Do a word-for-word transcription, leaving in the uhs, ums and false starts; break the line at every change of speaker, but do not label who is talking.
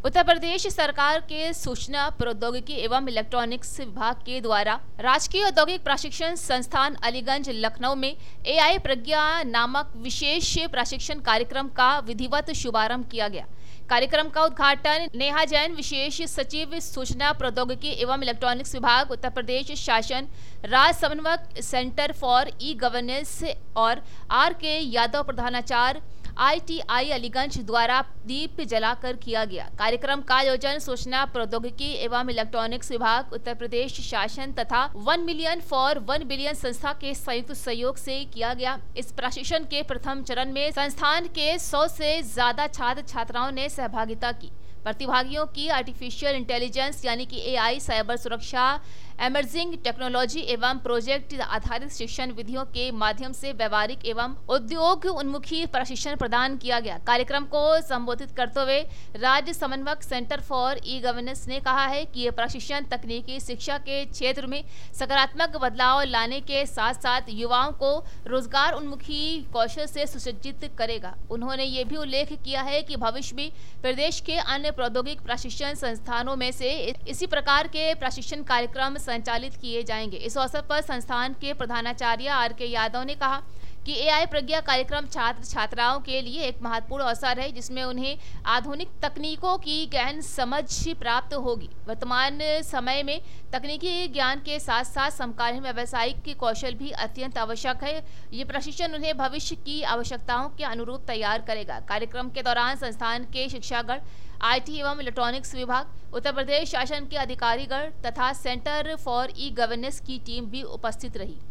उत्तर प्रदेश सरकार के सूचना प्रौद्योगिकी एवं इलेक्ट्रॉनिक्स विभाग के द्वारा राजकीय औद्योगिक प्रशिक्षण संस्थान अलीगंज लखनऊ में एआई प्रज्ञा नामक विशेष प्रशिक्षण कार्यक्रम का विधिवत शुभारंभ किया गया। कार्यक्रम का उद्घाटन नेहा जैन, विशेष सचिव सूचना प्रौद्योगिकी एवं इलेक्ट्रॉनिक्स विभाग, उत्तर प्रदेश शासन, राज्य समन्वयक सेंटर फॉर ई गवर्नेंस और आर के यादव, प्रधानाचार्य आईटीआई अलीगंज द्वारा दीप जलाकर किया गया। कार्यक्रम का आयोजन सूचना प्रौद्योगिकी एवं इलेक्ट्रॉनिक्स विभाग, उत्तर प्रदेश शासन तथा one million for one billion संस्था के संयुक्त सहयोग से किया गया। इस प्रशिक्षण के प्रथम चरण में संस्थान के सौ से ज्यादा छात्र छात्राओं ने सहभागिता की। प्रतिभागियों की आर्टिफिशियल इंटेलिजेंस यानी कि एआई, साइबर सुरक्षा, एमर्जिंग टेक्नोलॉजी एवं प्रोजेक्ट आधारित शिक्षण विधियों के माध्यम से व्यवहारिक एवं उद्योग उन्मुखी प्रशिक्षण प्रदान किया गया। कार्यक्रम को संबोधित करते हुए राज्य समन्वयक सेंटर फॉर ई गवर्नेंस ने कहा है कि ये प्रशिक्षण तकनीकी शिक्षा के क्षेत्र में सकारात्मक बदलाव लाने के साथ साथ युवाओं को रोजगार उन्मुखी कौशल से सुसज्जित करेगा। उन्होंने ये भी उल्लेख किया है कि भविष्य में प्रदेश के अन्य प्रौद्योगिक प्रशिक्षण संस्थानों में से इसी प्रकार के प्रशिक्षण कार्यक्रम संचालित किए जाएंगे। इस अवसर पर संस्थान के प्रधानाचार्य आर के यादव ने कहा कि एआई प्रज्ञा कार्यक्रम छात्र छात्राओं के लिए एक महत्वपूर्ण अवसर है, जिसमें उन्हें आधुनिक तकनीकों की गहन समझ प्राप्त होगी। वर्तमान समय में तकनीकी ज्ञान के साथ साथ समकालीन व्यावसायिक कौशल भी अत्यंत आवश्यक है। ये प्रशिक्षण उन्हें भविष्य की आवश्यकताओं के अनुरूप तैयार करेगा। कार्यक्रम के दौरान संस्थान के शिक्षागण, आईटी एवं इलेक्ट्रॉनिक्स विभाग, उत्तर प्रदेश शासन के अधिकारीगण तथा सेंटर फॉर ई गवर्नेंस की टीम भी उपस्थित रही।